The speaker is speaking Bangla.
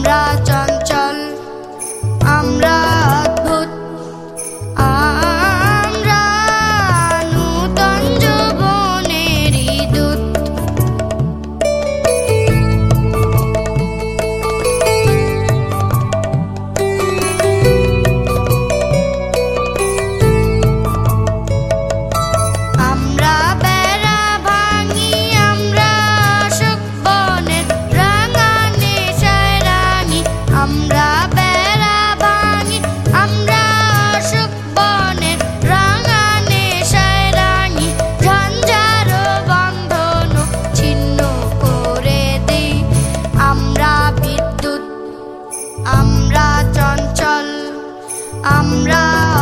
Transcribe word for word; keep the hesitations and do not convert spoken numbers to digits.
আমরা চঞ্চল, আমরা অদ্ভুত, আমরা নূতন যৌবনেরই দূত। আমরা বেড়া ভাঙি, আমরা অশোক বনের রাঙা নেশায় রাঙি। আমরা বেড়া ভাঙি, আমরা অশোক বনের রাঙা নেশায় রাঙি। ঝঞ্ঝার বন্ধন ছিন্ন করে দিই। আমরা বিদ্যুৎ, আমরা চঞ্চল, আমরা